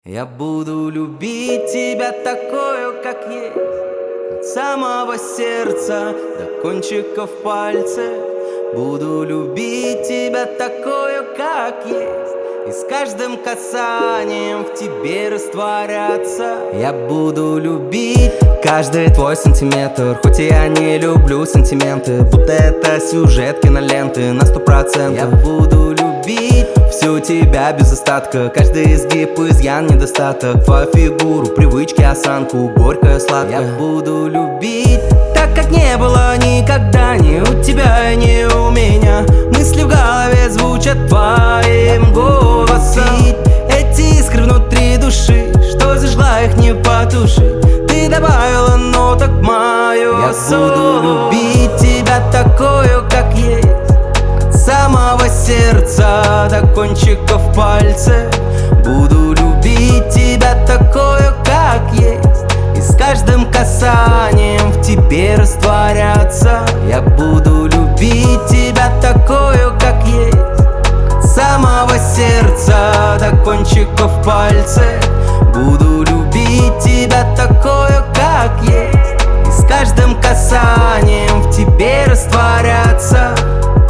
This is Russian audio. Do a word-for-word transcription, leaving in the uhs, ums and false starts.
Я буду любить тебя такую, как есть, от самого сердца до кончиков пальцев. Буду любить тебя такую, как есть, и с каждым касанием в тебе растворяться. Я буду любить каждый твой сантиметр, хоть и я не люблю сантименты, будто это сюжет киноленты на сто процентов. Я буду любить всю тебя без остатка, каждый изгиб, изъян, недостаток, твою фигуру, привычки, осанку, горькое, сладкое. Я буду любить так, как не было никогда ни у тебя, ни у меня. Мысли в голове звучат твоим голосом. Эти искры внутри души, что зажгла их, не потушить. Ты добавила ноток в мою Я буду любить тебя такую, как есть, от самого сердца до кончиков пальцев. Буду любить тебя такую, как есть, и с каждым касанием в тебе растворяться. Я буду любить тебя такую, как есть, от самого сердца до кончиков пальцев. Буду любить тебя такую, как есть, и с каждым касанием в тебе растворяться.